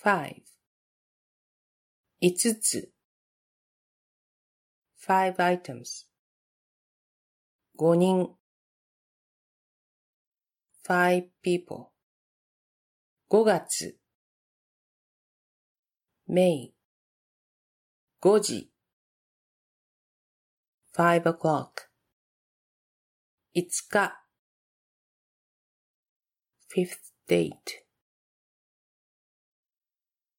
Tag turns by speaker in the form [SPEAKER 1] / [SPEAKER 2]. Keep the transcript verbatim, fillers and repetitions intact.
[SPEAKER 1] five 五つ five items 五人 five people 五月 May 五時 five o'clock 五日 fifth date